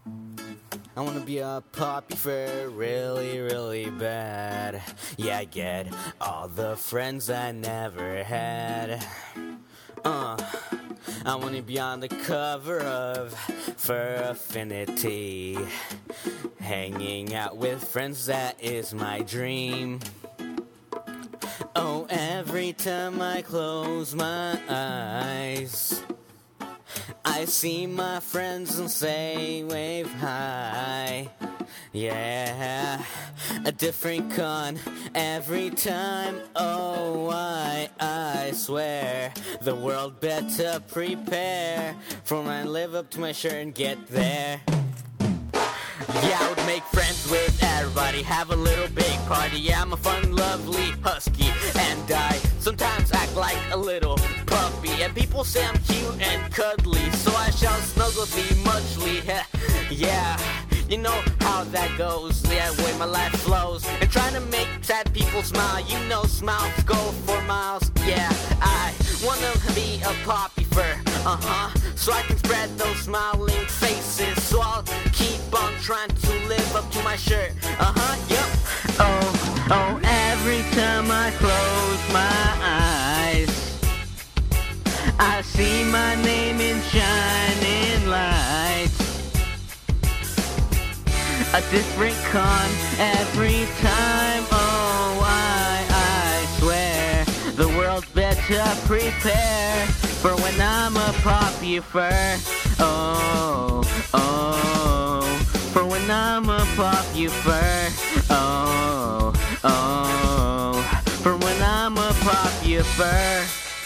I wanna be a poppy fur really, really bad. Yeah, I get all the friends I never had. I wanna be on the cover of Fur Affinity. Hanging out with friends, that is my dream. Oh, every time I close my eyes, I see my friends and say wave hi. Yeah, a different con every time. Oh, I swear the world better prepare for when I live up to my shirt and get there. Yeah, I would make friends with everybody, have a little big party. Yeah, I'm a fun, lovely husky, and I sometimes act like a little puppy. And people say I'm cute and cuddly, so I shall snuggle thee muchly. Yeah, you know how that goes, yeah, the way my life flows. And trying to make sad people smile, you know smiles go for miles. Yeah, I wanna be a poppy fur, so I can spread those smiling faces. So I'll keep on trying to live up to my shirt, yep. Oh, every time I close my eyes, I see my name in shining lights. A different con every time. Oh, I swear the world better prepare for when I'm a poppy fur. Oh, for when I'm a poppy fur. Oh, for when I'm a poppy fur.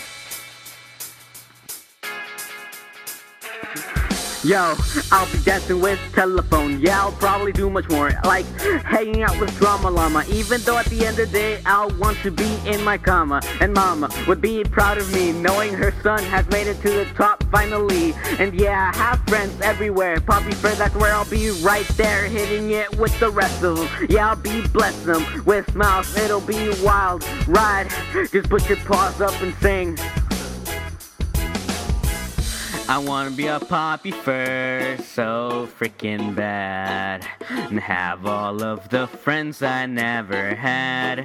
Yo, I'll be dancing with telephone. Yeah, I'll probably do much more, like hanging out with Drama Llama. Even though at the end of the day I'll want to be in my comma. And mama would be proud of me, knowing her son has made it to the top finally. And yeah, I have friends everywhere. Poppy fur, that's where I'll be, right there, hitting it with the rest of them. Yeah, I'll be blessing them with smiles. It'll be a wild ride. Just put your paws up and sing. I wanna be a poppy fur so freaking bad, and have all of the friends I never had.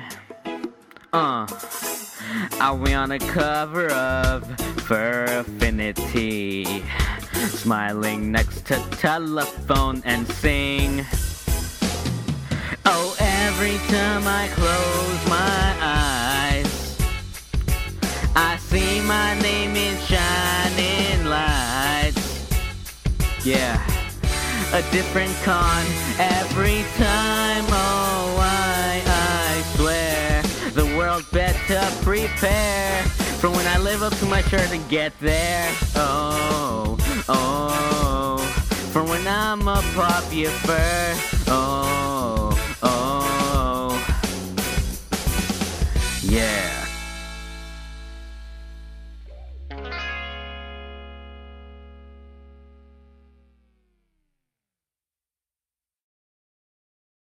I'll be on the cover of Fur Affinity, smiling next to telephone and sing. Oh, every time I close my eyes, I see my name in shining lights. Yeah, a different con every time. Oh, I swear the world better prepare for when I live up to my shirt and get there. Oh, for when I'm a poppy fur. Oh.